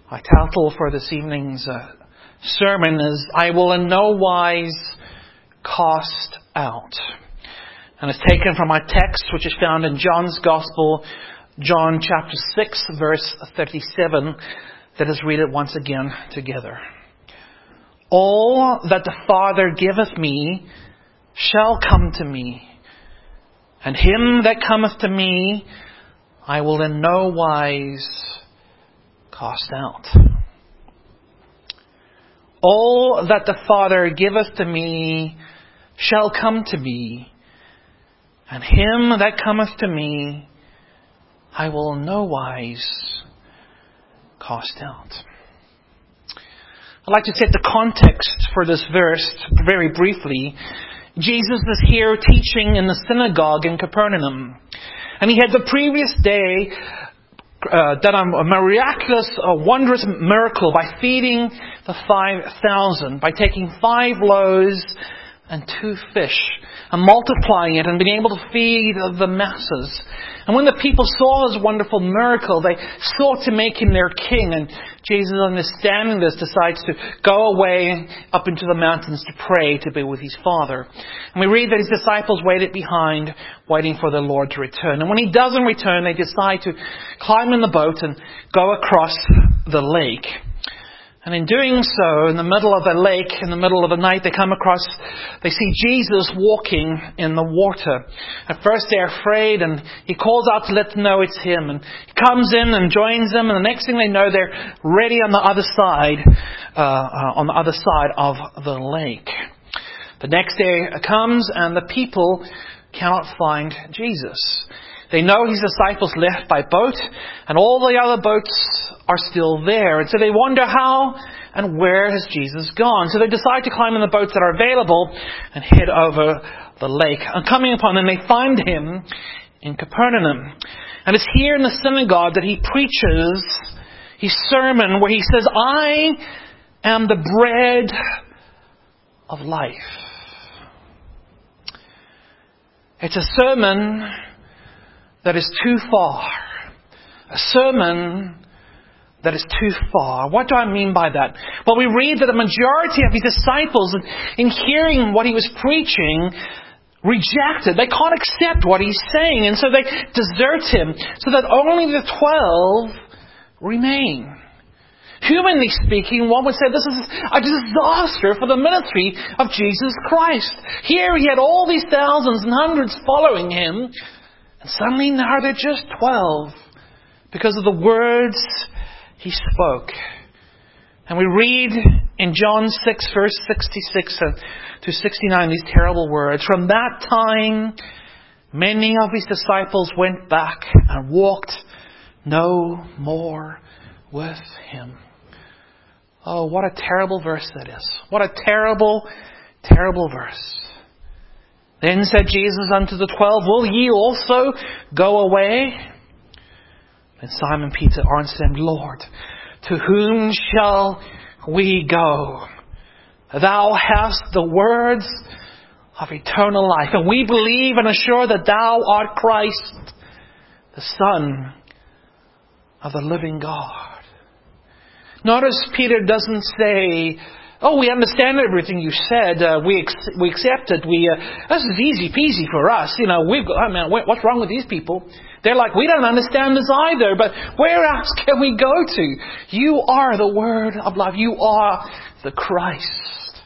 My title for this evening's sermon is, I will in no wise cast out. And it's taken from our text, which is found in John's Gospel, John chapter 6, verse 37. Let us read it once again together. All that the Father giveth me shall come to me, and him that cometh to me I will in no wise cast out. All that the Father giveth to me shall come to me, and him that cometh to me I will in no wise cast out. I'd like to set the context for this verse very briefly. Jesus is here teaching in the synagogue in Capernaum. And he had the previous day done a miraculous, wondrous miracle by feeding the 5,000, by taking 5 loaves and 2 fish, and multiplying it and being able to feed the masses. And when the people saw this wonderful miracle, they sought to make him their king. And Jesus, understanding this, decides to go away up into the mountains to pray, to be with his Father. And we read that his disciples waited behind, waiting for the Lord to return. And when he doesn't return, they decide to climb in the boat and go across the lake. And in doing so, in the middle of the lake, in the middle of the night, they see Jesus walking in the water. At first they're afraid, and he calls out to let them know it's him. And he comes in and joins them, and the next thing they know, they're ready on the other side of the lake. The next day comes, and the people cannot find Jesus. They know his disciples left by boat, and all the other boats are still there. And so they wonder how and where has Jesus gone. So they decide to climb in the boats that are available and head over the lake. And coming upon them, they find him in Capernaum. And it's here in the synagogue that he preaches his sermon where he says, I am the bread of life. It's a sermon that is too far. A sermon that is too far. What do I mean by that? Well, we read that the majority of his disciples, in hearing what he was preaching, rejected. They can't accept what he's saying, and so they desert him, so that only the 12 remain. Humanly speaking, one would say this is a disaster for the ministry of Jesus Christ. Here he had all these thousands and hundreds following him, and suddenly now they're just 12 because of the words he spoke. And we read in John 6 verse 66 to 69 these terrible words. From that time, many of his disciples went back and walked no more with him. Oh, what a terrible verse that is. What a terrible, terrible verse. Then said Jesus unto the 12, will ye also go away? And Simon Peter answered him, Lord, to whom shall we go? Thou hast the words of eternal life, and we believe and are sure that thou art Christ, the Son of the living God. Notice Peter doesn't say, oh, we understand everything you said. We accept it. This is easy peasy for us. What's wrong with these people? They're like, we don't understand this either. But where else can we go to? You are the Word of life. You are the Christ.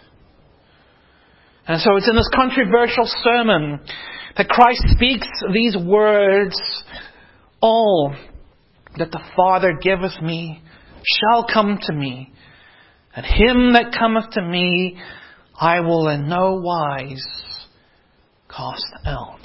And so it's in this controversial sermon that Christ speaks these words, all that the Father giveth me shall come to me, and him that cometh to me I will in no wise cast out.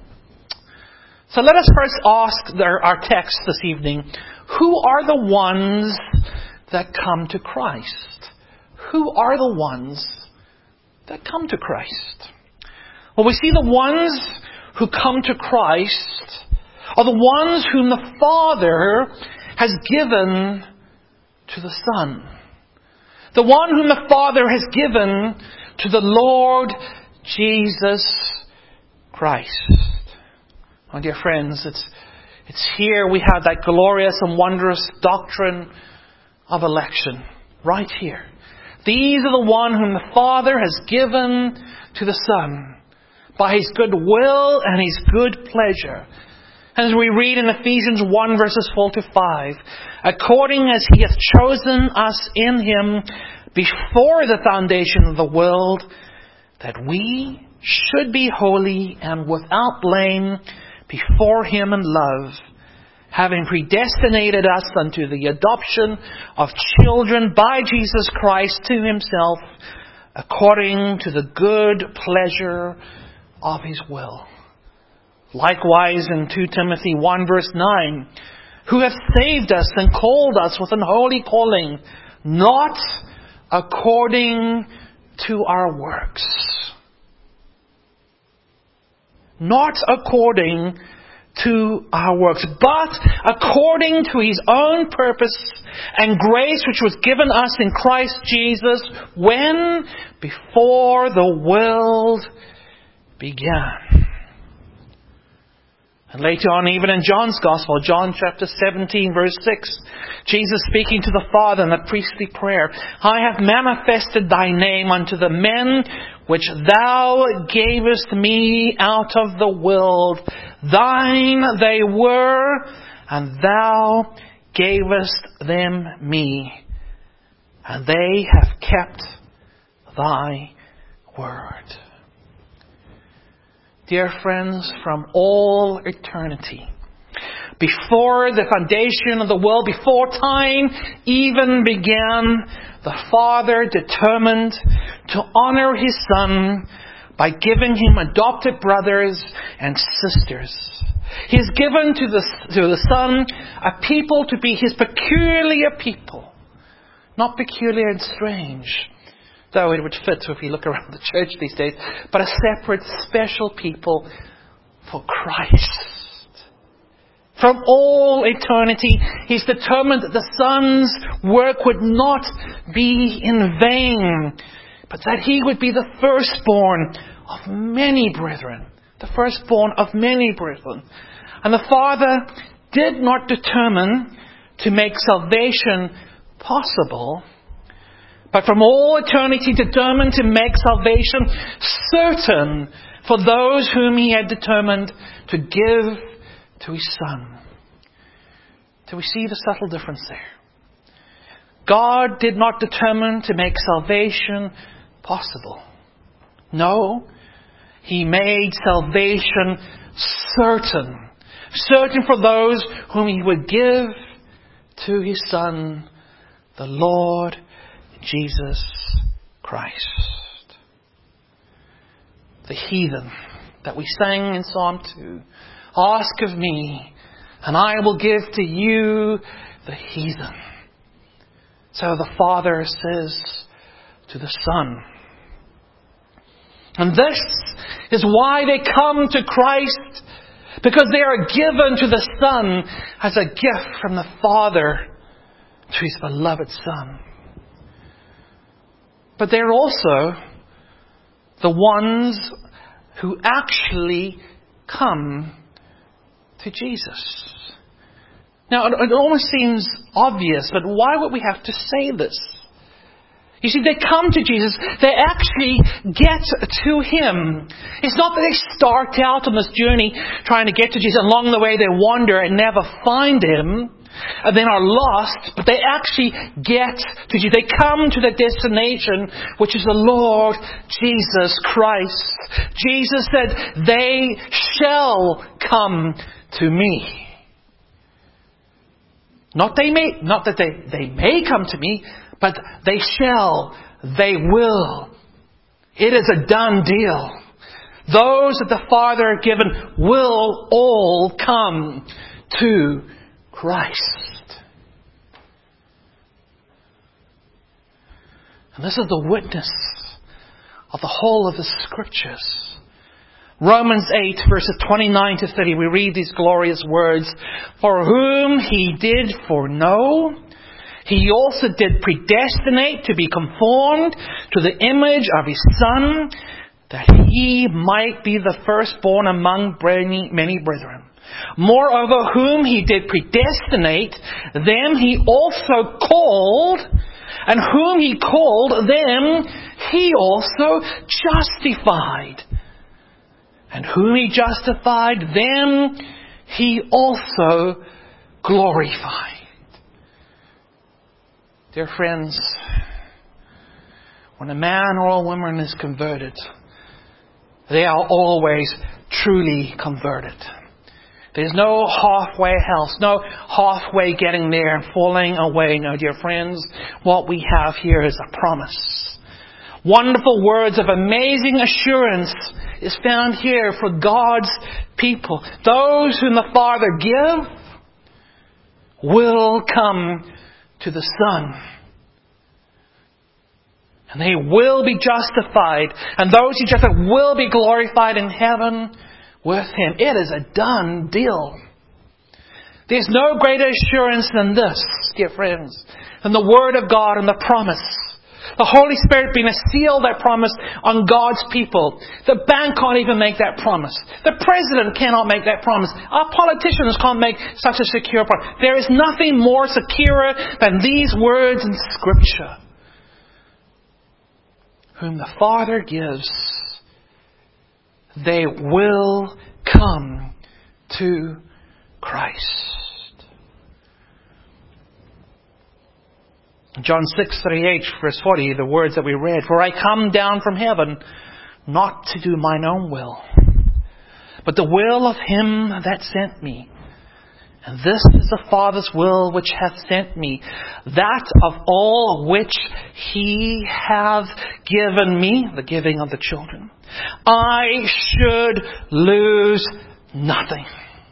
So let us first ask our text this evening, who are the ones that come to Christ? Who are the ones that come to Christ? Well, we see the ones who come to Christ are the ones whom the Father has given to the Son. The one whom the Father has given to the Lord Jesus Christ. My dear friends, it's here we have that glorious and wondrous doctrine of election. Right here. These are the one whom the Father has given to the Son by His good will and His good pleasure. As we read in Ephesians 1 verses 4 to 5, according as He hath chosen us in Him before the foundation of the world, that we should be holy and without blame before Him in love, having predestinated us unto the adoption of children by Jesus Christ to Himself, according to the good pleasure of His will. Likewise in 2 Timothy 1 verse 9, who hath saved us and called us with an holy calling, not according to our works. Not according to our works, but according to His own purpose and grace which was given us in Christ Jesus when before the world began. And later on, even in John's Gospel, John chapter 17, verse 6, Jesus speaking to the Father in the priestly prayer, I have manifested Thy name unto the men which Thou gavest me out of the world. Thine they were, and Thou gavest them me. And they have kept Thy word. Dear friends, from all eternity, before the foundation of the world, before time even began, the Father determined to honor His Son by giving Him adopted brothers and sisters. He has given to the Son a people to be His peculiar people. Not peculiar and strange, though it would fit if you look around the church these days, but a separate, special people for Christ. From all eternity, He's determined that the Son's work would not be in vain, but that He would be the firstborn of many brethren. The firstborn of many brethren. And the Father did not determine to make salvation possible, but from all eternity determined to make salvation certain for those whom He had determined to give to His Son. Do we see the subtle difference there? God did not determine to make salvation possible. No, He made salvation certain. Certain for those whom He would give to His Son, the Lord Jesus Christ. The heathen that we sang in Psalm 2. Ask of me, and I will give to you the heathen. So the Father says to the Son. And this is why they come to Christ, because they are given to the Son as a gift from the Father to His beloved Son. But they're also the ones who actually come to Jesus. Now, it almost seems obvious, but why would we have to say this? You see, they come to Jesus. They actually get to Him. It's not that they start out on this journey trying to get to Jesus. Along the way they wander and never find Him, and then are lost, but they actually get to Jesus. They come to the destination, which is the Lord Jesus Christ. Jesus said, they shall come to me. Not that they may come to me, but they shall, they will. It is a done deal. Those that the Father has given will all come to Christ. And this is the witness of the whole of the Scriptures. Romans 8 verses 29 to 30, we read these glorious words. For whom He did foreknow, He also did predestinate to be conformed to the image of His Son, that He might be the firstborn among many brethren. Moreover, whom He did predestinate, them He also called. And whom He called, them He also justified. And whom He justified, them He also glorified. Dear friends, when a man or a woman is converted, they are always truly converted. There's no halfway house, no halfway getting there and falling away. No, dear friends, what we have here is a promise. Wonderful words of amazing assurance is found here for God's people. Those whom the Father gives will come to the Son. And they will be justified. And those who justify will be glorified in heaven with Him. It is a done deal. There's no greater assurance than this, dear friends, than the Word of God and the promise. The Holy Spirit being a seal that promise on God's people. The bank can't even make that promise. The president cannot make that promise. Our politicians can't make such a secure promise. There is nothing more secure than these words in Scripture. Whom the Father gives, they will come to Christ. John 6:38, verse 40, the words that we read, "For I come down from heaven, not to do mine own will, but the will of Him that sent me. And this is the Father's will which hath sent me, that of all which He hath given me," the giving of the children, "I should lose nothing."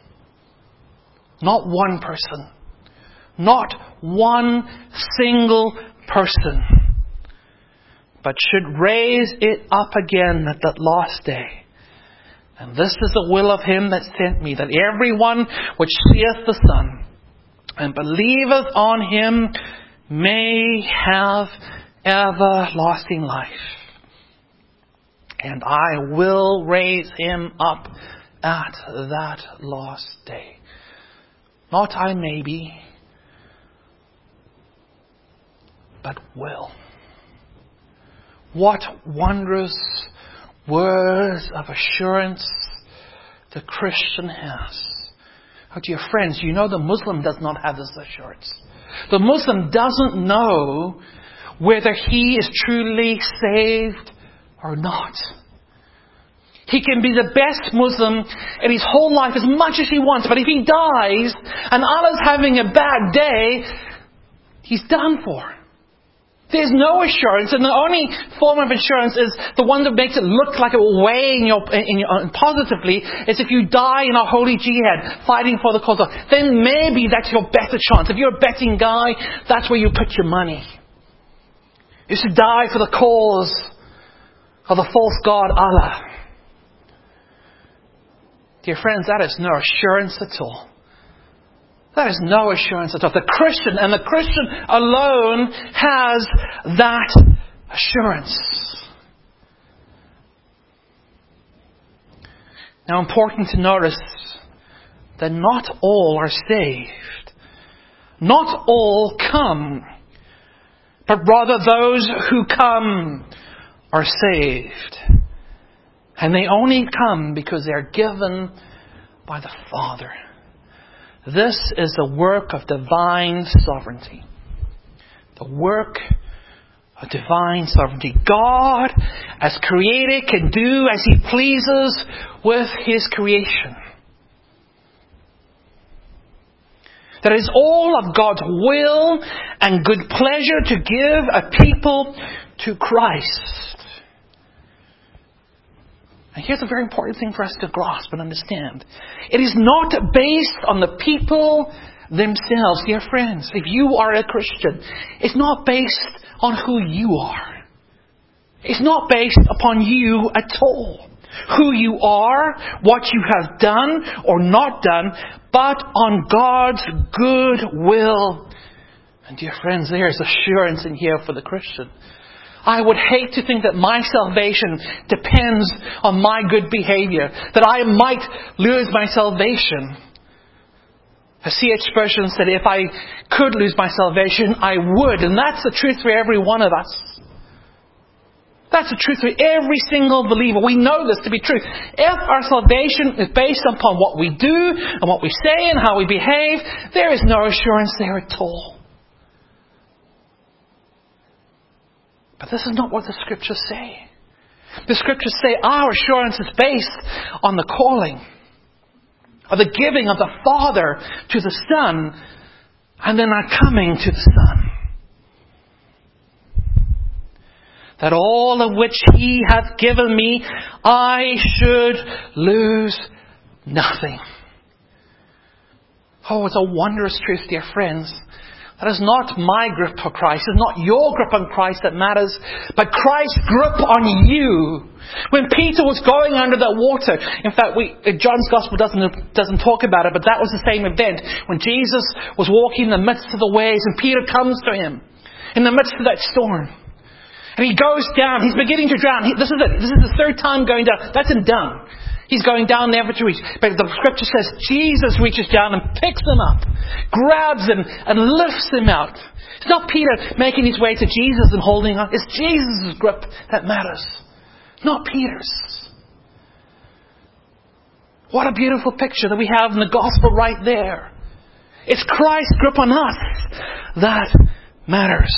Not one person. Not one single person. But should raise it up again at that last day. And this is the will of Him that sent me, that everyone which seeth the Son and believeth on Him may have everlasting life. And I will raise him up at that last day. Not I maybe, but will. What wondrous words of assurance the Christian has. Oh, dear friends, you know the Muslim does not have this assurance. The Muslim doesn't know whether he is truly saved or not. He can be the best Muslim in his whole life as much as he wants, but if he dies and Allah's having a bad day, he's done for. There's no assurance, and the only form of assurance is the one that makes it look like it will weigh in your positively, is if you die in a holy jihad, fighting for the cause of, then maybe that's your better chance. If you're a betting guy, that's where you put your money. You should die for the cause of the false god Allah. Dear friends, that is no assurance at all. That is no assurance at all. The Christian, and the Christian alone, has that assurance. Now, important to notice that not all are saved. Not all come. But rather those who come are saved. And they only come because they are given by the Father. This is the work of divine sovereignty. The work of divine sovereignty. God, as creator, can do as He pleases with His creation. That is all of God's will and good pleasure to give a people to Christ. And here's a very important thing for us to grasp and understand. It is not based on the people themselves, dear friends. If you are a Christian, it's not based on who you are. It's not based upon you at all. Who you are, what you have done or not done, but on God's good will. And dear friends, there is assurance in here for the Christian. I would hate to think that my salvation depends on my good behavior, that I might lose my salvation. As C.H. Spurgeon said, if I could lose my salvation, I would. And that's the truth for every one of us. That's the truth for every single believer. We know this to be true. If our salvation is based upon what we do and what we say and how we behave, there is no assurance there at all. But this is not what the Scriptures say. The Scriptures say our assurance is based on the calling, of the giving of the Father to the Son, and then our coming to the Son. That all of which He hath given me, I should lose nothing. Oh, it's a wondrous truth, dear friends. That is not my grip for Christ. It's not your grip on Christ that matters, but Christ's grip on you. When Peter was going under the water, in fact, John's Gospel doesn't talk about it, but that was the same event. When Jesus was walking in the midst of the waves and Peter comes to Him in the midst of that storm. And he goes down. He's beginning to drown. This is it. This is the third time going down. That's him done. He's going down never to reach. But the Scripture says Jesus reaches down and picks him up, grabs him and lifts him out. It's not Peter making his way to Jesus and holding on. It's Jesus' grip that matters, not Peter's. What a beautiful picture that we have in the Gospel right there. It's Christ's grip on us that matters.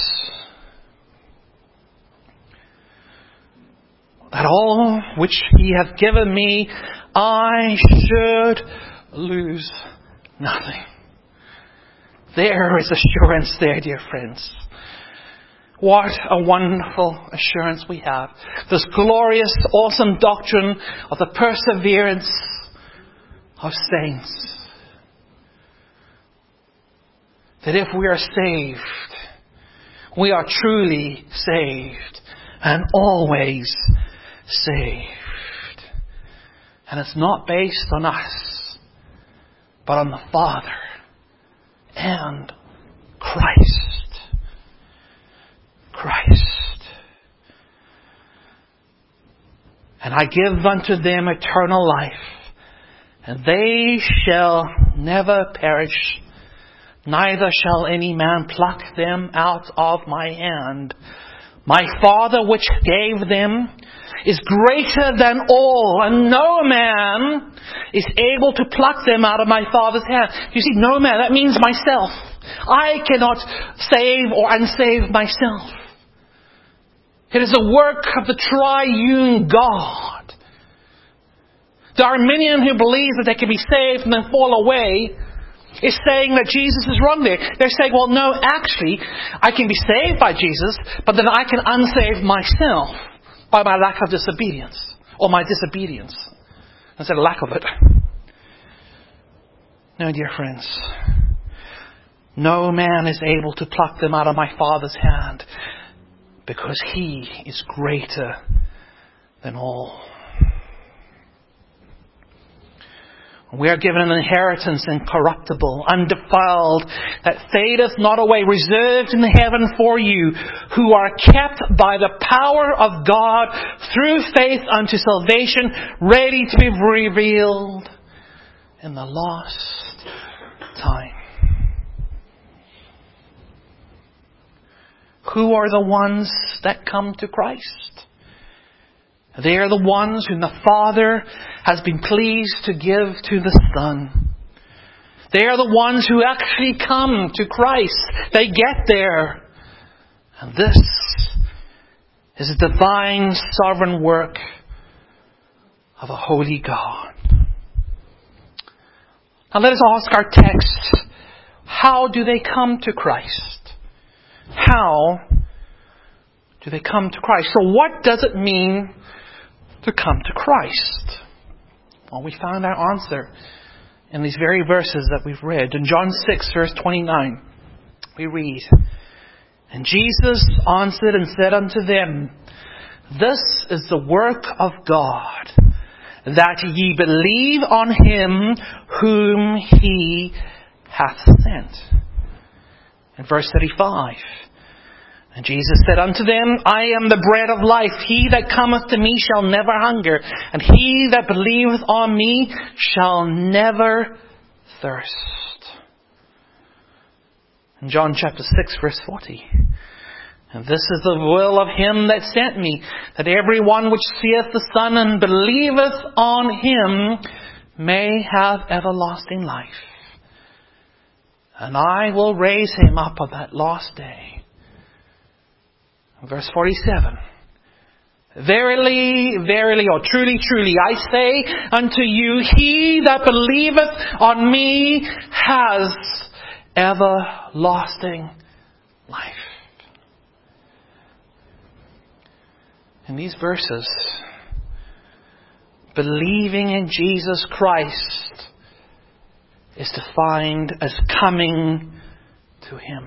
That all which He hath given me, I should lose nothing. There is assurance there, dear friends. What a wonderful assurance we have. This glorious, awesome doctrine of the perseverance of saints. That if we are saved, we are truly saved and always saved. And it's not based on us, but on the Father and Christ. Christ. And I give unto them eternal life, and they shall never perish, neither shall any man pluck them out of my hand. My Father which gave them is greater than all, and no man is able to pluck them out of my Father's hand. You see, no man, that means myself. I cannot save or unsave myself. It is the work of the triune God. The Arminian who believes that they can be saved and then fall away is saying that Jesus is wrong there. They're saying, well, no, actually, I can be saved by Jesus, but then I can unsave myself by my lack of disobedience, or my disobedience. Instead of lack of it. No, dear friends. No man is able to pluck them out of my Father's hand, because He is greater than all. We are given an inheritance incorruptible, undefiled, that fadeth not away, reserved in heaven for you, who are kept by the power of God through faith unto salvation, ready to be revealed in the last time. Who are the ones that come to Christ? They are the ones whom the Father has been pleased to give to the Son. They are the ones who actually come to Christ. They get there. And this is a divine sovereign work of a holy God. Now let us ask our text, how do they come to Christ? How do they come to Christ? So what does it mean to come to Christ? Well, we found our answer in these very verses that we've read. In John 6, verse 29, we read, And Jesus answered and said unto them, This is the work of God, that ye believe on Him whom He hath sent. In verse 35, And Jesus said unto them, I am the bread of life. He that cometh to me shall never hunger, and he that believeth on me shall never thirst. In John chapter 6, verse 40. And this is the will of him that sent me, that every one which seeth the Son and believeth on him may have everlasting life. And I will raise him up on that last day. Verse 47. Verily, verily, or truly, truly, I say unto you, he that believeth on me has everlasting life. In these verses, believing in Jesus Christ is defined as coming to him.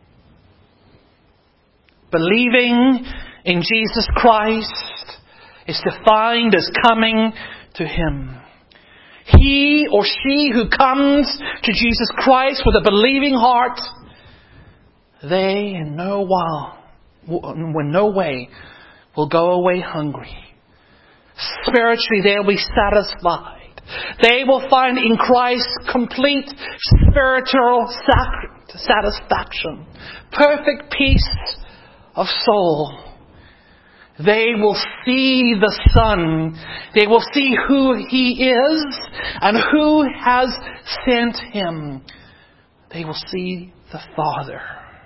Believing in Jesus Christ is defined as coming to him. He or she who comes to Jesus Christ with a believing heart, they in no way will go away hungry. Spiritually, they'll be satisfied. They will find in Christ complete spiritual satisfaction, perfect peace of soul. They will see the Son. They will see who He is and who has sent Him. They will see the Father.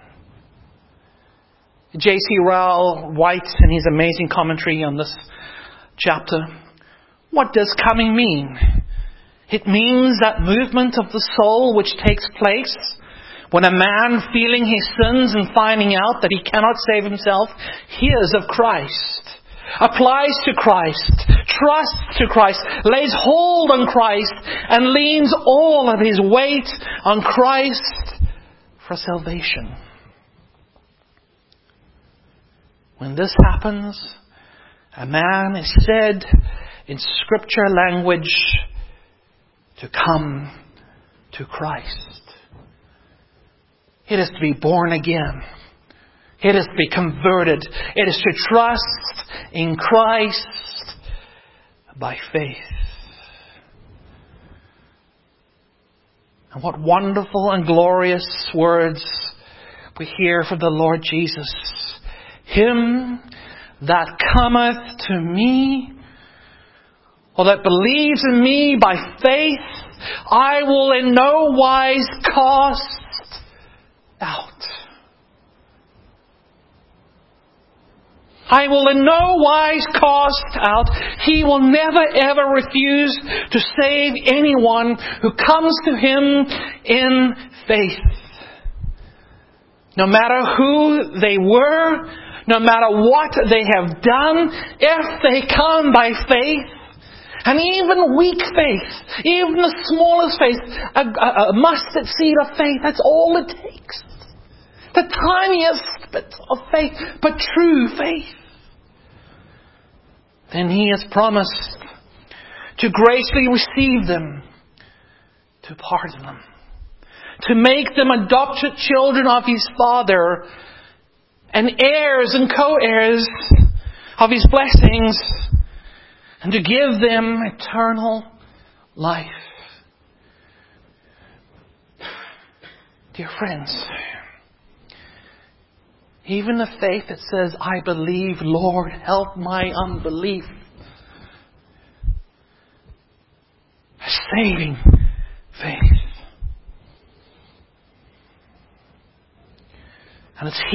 J.C. Ryle writes in his amazing commentary on this chapter, what does coming mean? It means that movement of the soul which takes place when a man, feeling his sins and finding out that he cannot save himself, hears of Christ, applies to Christ, trusts to Christ, lays hold on Christ, and leans all of his weight on Christ for salvation. When this happens, a man is said in Scripture language to come to Christ. It is to be born again. It is to be converted. It is to trust in Christ by faith. And what wonderful and glorious words we hear from the Lord Jesus. Him that cometh to me, or that believes in me by faith, I will in no wise cast out. I will in no wise cast out. He will never ever refuse to save anyone who comes to Him in faith. No matter who they were, no matter what they have done, if they come by faith, and even weak faith, even the smallest faith, a mustard seed of faith, that's all it takes. The tiniest bit of faith, but true faith. Then He has promised to graciously receive them, to pardon them, to make them adopted children of His Father, and heirs and co-heirs of His blessings, and to give them eternal life. Dear friends, even the faith that says, I believe, Lord, help my unbelief, a saving faith. And it's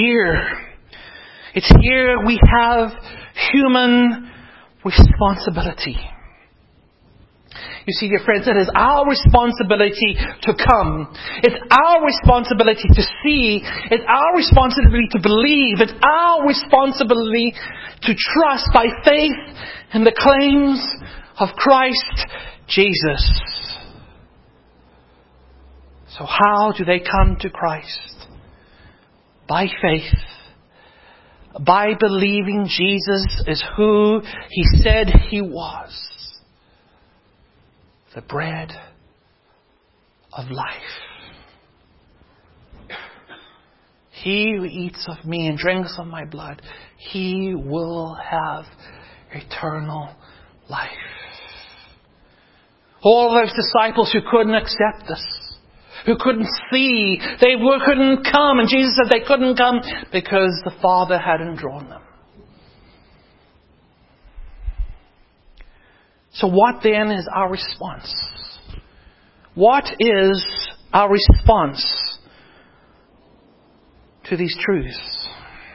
here we have human responsibility. You see, dear friends, it is our responsibility to come. It's our responsibility to see. It's our responsibility to believe. It's our responsibility to trust by faith in the claims of Christ Jesus. So how do they come to Christ? By faith. By believing Jesus is who He said He was. The bread of life. He who eats of me and drinks of my blood, he will have eternal life. All those disciples who couldn't accept this, who couldn't see. They couldn't come. And Jesus said they couldn't come because the Father hadn't drawn them. So what then is our response? What is our response to these truths?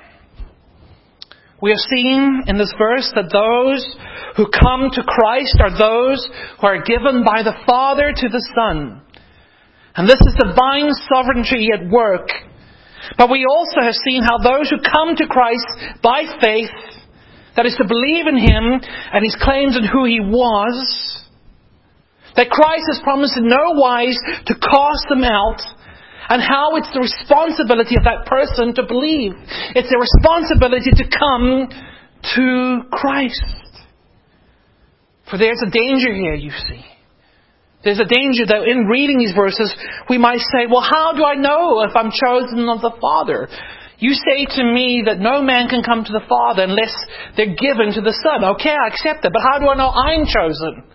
We have seen in this verse that those who come to Christ are those who are given by the Father to the Son. And this is divine sovereignty at work. But we also have seen how those who come to Christ by faith, that is to believe in Him and His claims and who He was, that Christ has promised in no wise to cast them out, and how it's the responsibility of that person to believe. It's their responsibility to come to Christ. For there's a danger here, you see. There's a danger that in reading these verses, we might say, well, how do I know if I'm chosen of the Father? You say to me that no man can come to the Father unless they're given to the Son. Okay, I accept that. But how do I know I'm chosen?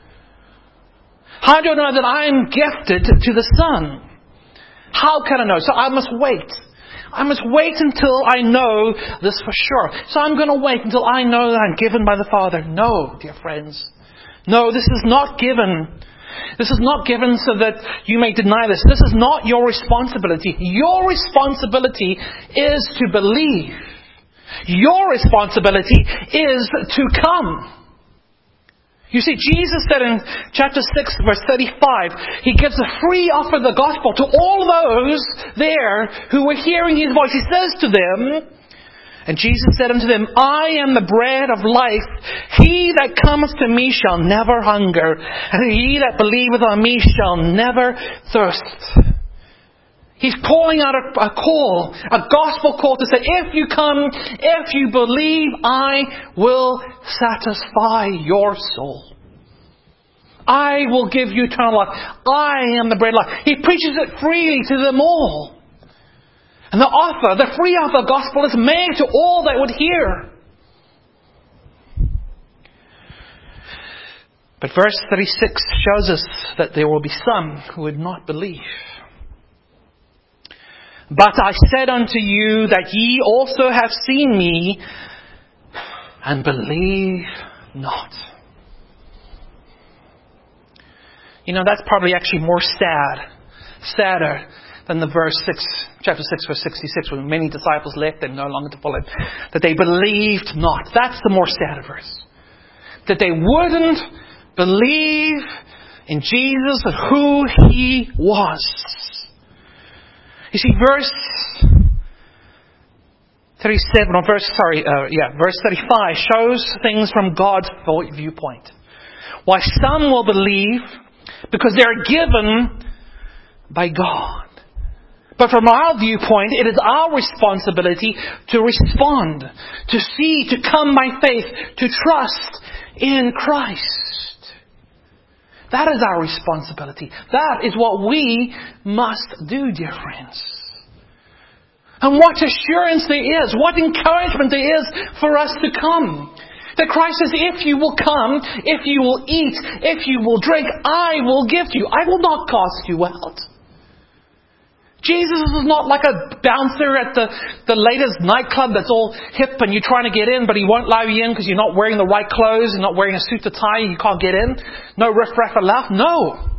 How do I know that I'm gifted to the Son? How can I know? So I must wait. I must wait until I know this for sure. So I'm going to wait until I know that I'm given by the Father. No, dear friends. No, this is not given. This is not given so that you may deny this. This is not your responsibility. Your responsibility is to believe. Your responsibility is to come. You see, Jesus said in chapter 6, verse 35, He gives a free offer of the gospel to all those there who were hearing His voice. He says to them, and Jesus said unto them, I am the bread of life. He that cometh to me shall never hunger, and he that believeth on me shall never thirst. He's calling out a call, a gospel call to say, if you come, if you believe, I will satisfy your soul. I will give you eternal life. I am the bread of life. He preaches it freely to them all. And the free offer of the gospel is made to all that would hear. But verse 36 shows us that there will be some who would not believe. But I said unto you that ye also have seen me, and believe not. You know, that's probably actually more sadder than the chapter 6, verse 66, when many disciples left and no longer to follow Him. That they believed not. That's the more sad verse. That they wouldn't believe in Jesus and who He was. You see, verse 35 shows things from God's viewpoint. Why some will believe because they are given by God. But from our viewpoint, it is our responsibility to respond, to see, to come by faith, to trust in Christ. That is our responsibility. That is what we must do, dear friends. And what assurance there is, what encouragement there is for us to come. That Christ says, if you will come, if you will eat, if you will drink, I will give to you. I will not cast you out. Jesus is not like a bouncer at the latest nightclub that's all hip and you're trying to get in, but He won't allow you in because you're not wearing the right clothes, you're not wearing a suit or tie, you can't get in. No riff-raff allowed. No.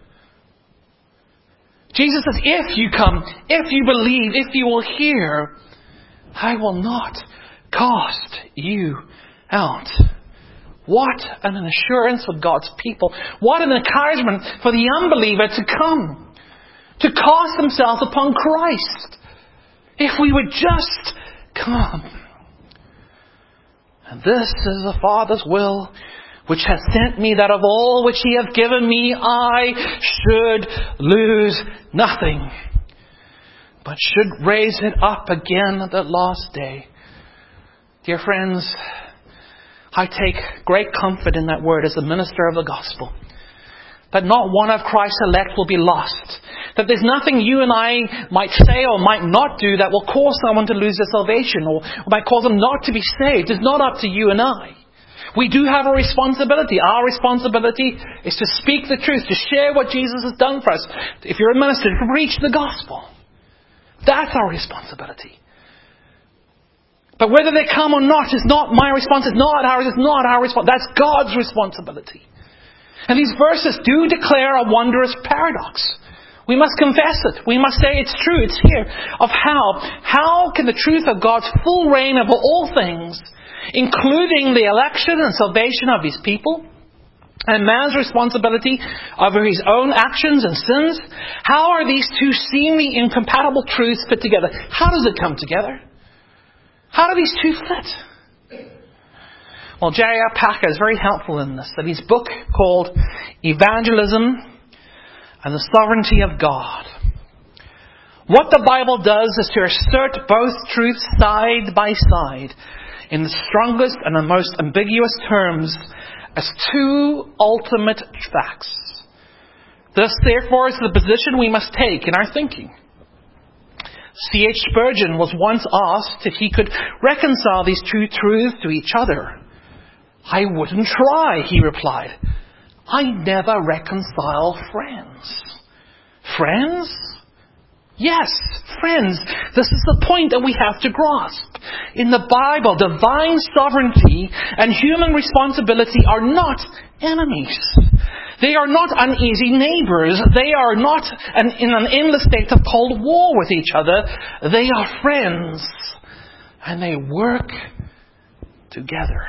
Jesus says, if you come, if you believe, if you will hear, I will not cast you out. What an assurance for God's people. What an encouragement for the unbeliever to come. To cast themselves upon Christ. If we would just come. And this is the Father's will, which hath sent me, that of all which He hath given me, I should lose nothing, but should raise it up again at the last day. Dear friends, I take great comfort in that word as the minister of the gospel. That not one of Christ's elect will be lost. That there's nothing you and I might say or might not do that will cause someone to lose their salvation or might cause them not to be saved. It's not up to you and I. We do have a responsibility. Our responsibility is to speak the truth, to share what Jesus has done for us. If you're a minister, to preach the gospel. That's our responsibility. But whether they come or not is not my response. It's not our response. That's God's responsibility. And these verses do declare a wondrous paradox. We must confess it. We must say it's true. It's here. Of how can the truth of God's full reign over all things, including the election and salvation of His people, and man's responsibility over his own actions and sins, how are these two seemingly incompatible truths fit together? How does it come together? How do these two fit? Well, J.I. Packer is very helpful in this. In his book called Evangelism and the Sovereignty of God. What the Bible does is to assert both truths side by side in the strongest and the most ambiguous terms as two ultimate facts. This, therefore, is the position we must take in our thinking. C.H. Spurgeon was once asked if he could reconcile these two truths to each other. "I wouldn't try," he replied. "I never reconcile friends." Friends? Yes, friends. This is the point that we have to grasp. In the Bible, divine sovereignty and human responsibility are not enemies. They are not uneasy neighbors. They are not in an endless state of cold war with each other. They are friends. And they work together.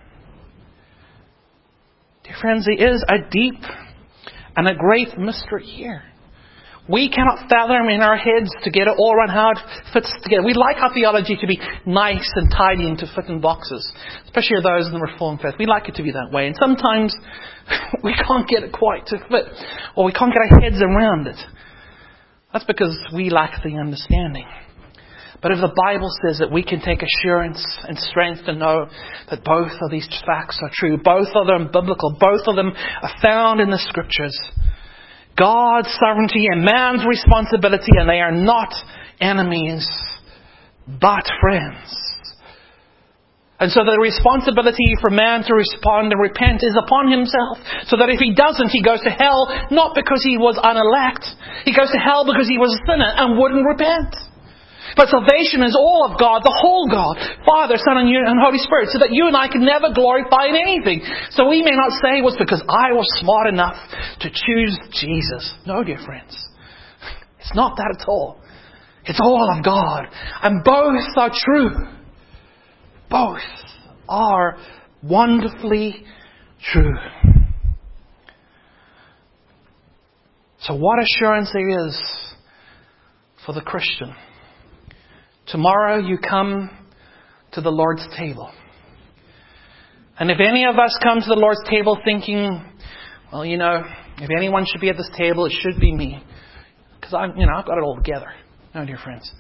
Dear friends, there is a deep and a great mystery here. We cannot fathom in our heads to get it all around how it fits together. We like our theology to be nice and tidy and to fit in boxes, especially those in the Reformed faith. We like it to be that way. And sometimes we can't get it quite to fit, or we can't get our heads around it. That's because we lack the understanding. But if the Bible says that we can take assurance and strength to know that both of these facts are true, both of them biblical, both of them are found in the Scriptures, God's sovereignty and man's responsibility, and they are not enemies, but friends. And so the responsibility for man to respond and repent is upon himself, so that if he doesn't, he goes to hell, not because he was unelect. He goes to hell because he was a sinner and wouldn't repent. But salvation is all of God, the whole God, Father, Son, and Holy Spirit, so that you and I can never glorify in anything. So we may not say it was because I was smart enough to choose Jesus. No, dear friends. It's not that at all. It's all of God. And both are true. Both are wonderfully true. So what assurance there is for the Christian. Tomorrow you come to the Lord's table. And if any of us come to the Lord's table thinking, well, if anyone should be at this table, it should be me. Because I've got it all together. No, dear friends.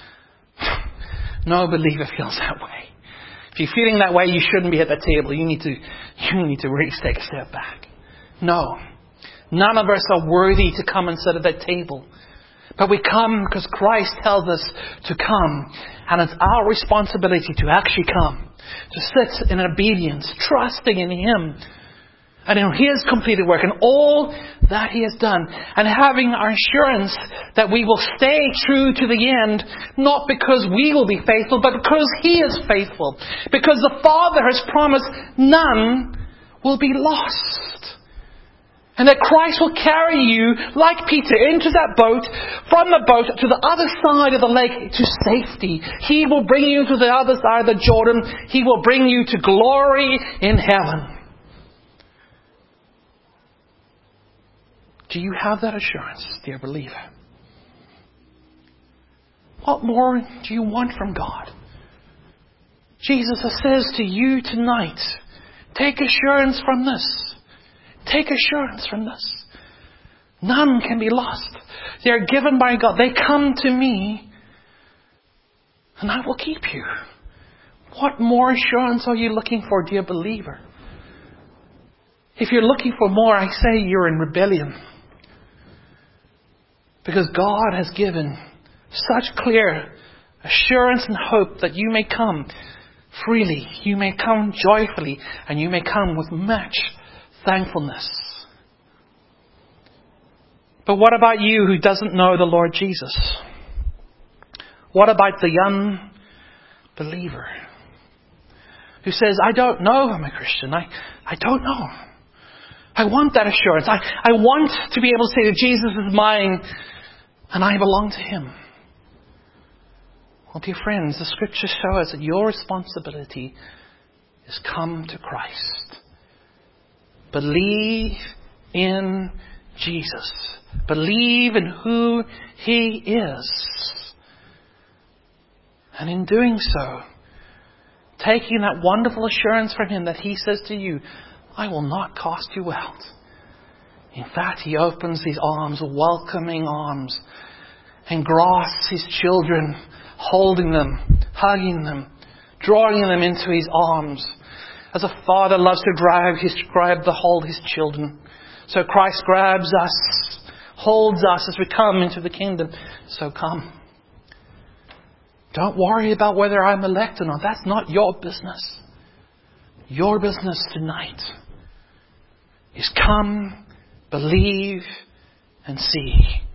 No believer feels that way. If you're feeling that way, you shouldn't be at that table. You need to really take a step back. No. None of us are worthy to come and sit at that table. But we come because Christ tells us to come. And it's our responsibility to actually come. To sit in obedience, trusting in Him. And in His completed work and all that He has done. And having our assurance that we will stay true to the end. Not because we will be faithful, but because He is faithful. Because the Father has promised none will be lost. And that Christ will carry you, like Peter, into that boat, from the boat to the other side of the lake to safety. He will bring you to the other side of the Jordan. He will bring you to glory in heaven. Do you have that assurance, dear believer? What more do you want from God? Jesus says to you tonight, take assurance from this. Take assurance from this. None can be lost. They are given by God. They come to me, and I will keep you. What more assurance are you looking for, dear believer? If you're looking for more, I say you're in rebellion. Because God has given such clear assurance and hope that you may come freely. You may come joyfully, and you may come with much thankfulness. But what about you who doesn't know the Lord Jesus? What about the unbeliever who says, I don't know I'm a Christian. I don't know. I want that assurance. I want to be able to say that Jesus is mine and I belong to Him. Well, dear friends, the Scriptures show us that your responsibility is come to Christ. Believe in Jesus. Believe in who He is. And in doing so, taking that wonderful assurance from Him that He says to you, I will not cast you out. In fact, He opens His arms, welcoming arms, and grasps His children, holding them, hugging them, drawing them into His arms. As a father loves to hold his children. So Christ grabs us, holds us as we come into the kingdom. So come. Don't worry about whether I'm elect or not. That's not your business. Your business tonight is come, believe, and see.